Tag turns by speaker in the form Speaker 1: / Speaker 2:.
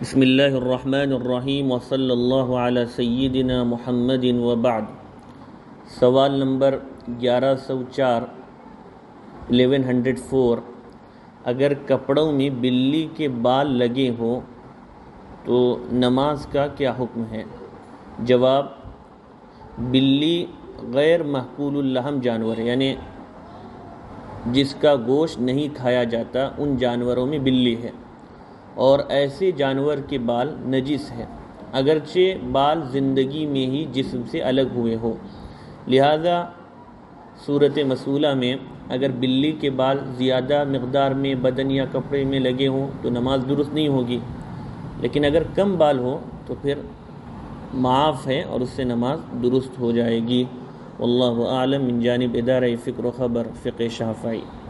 Speaker 1: बिस्मिल्लाहिर्रहमानिर्रहीम वसल्लल्लाहु अला सय्यिदिना मुहम्मदिन व बाद। सवाल नंबर 1104 1104। अगर कपड़ों में बिल्ली के बाल लगे हों तो नमाज का क्या हुक्म है? जवाब, बिल्ली गैर महकूलुल लहम जानवर है, यानी जिसका गोश्त नहीं खाया जाता, उन जानवरों में बिल्ली है और ऐसे जानवर के बाल नजिस है, अगरचे बाल ज़िंदगी में ही जिस्म से अलग हुए हो। लिहाजा सूरत मसूला में अगर बिल्ली के बाल ज़्यादा मकदार में बदन या कपड़े में लगे हों तो नमाज दुरुस्त नहीं होगी, लेकिन अगर कम बाल हो तो फिर माफ़ है और उससे नमाज दुरुस्त हो जाएगी। वल्लाहु आलम। मिन जानिब इदारा फ़िक्र व ख़बर फ़िक़्ह शाफ़ई।